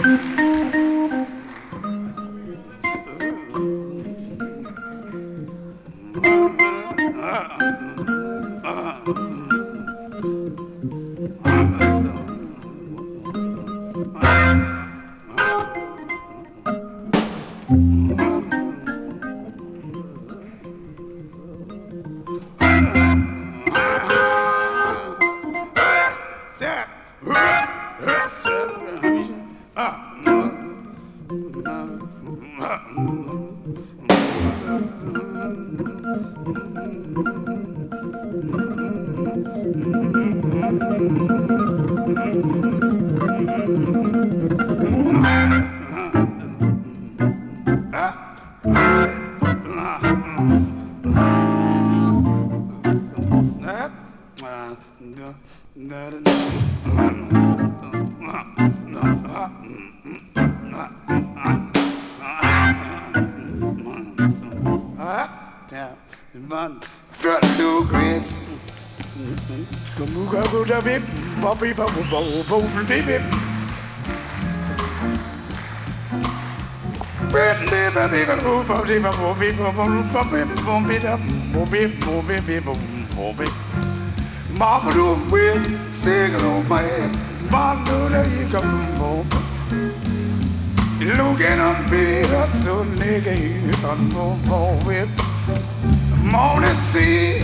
Mama do win, sing on my head. Mama do you come home. Looking on me, that's so nigga, you don't know with. Morning sea,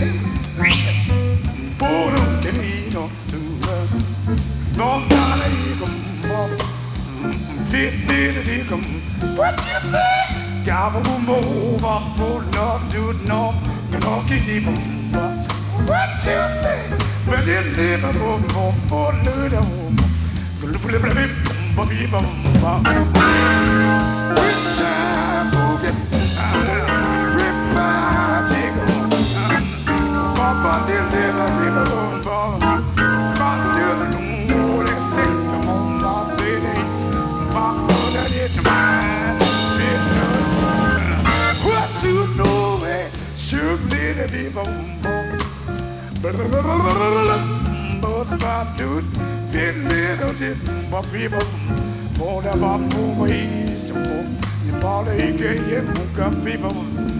Bodo can eat on to her. No, you come home. Fit, come. What you say? Gabble move up for not do no, no, keep on. What you say? But you never move for little woman. Which time boogie? Rip my jiggle. Papa did never move for. Papa did no, they sing the moon, not city. Papa did mine. What you know, should be the people. But I do it, little tip, but people more about more ways to move. You bother, you get people.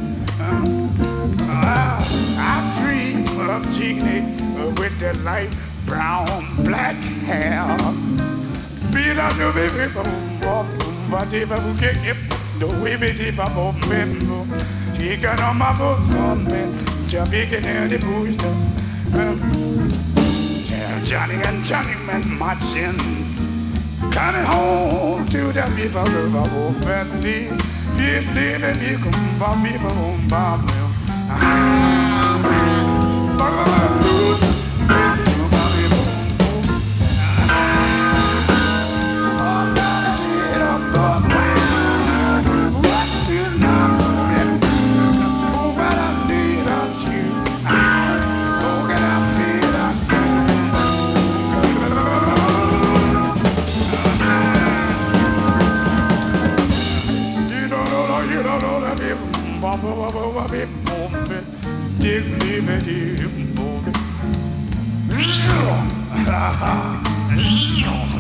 I dream of Jeannie with that light brown, black hair. Be not the baby from but if I get it, the way we about member. She got on my books on me, Jamaican and the booster. Johnny and Johnny man marching, coming home to the people of our open sea. People and you come by people on Bob.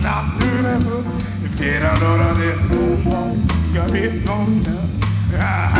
If you don't know that,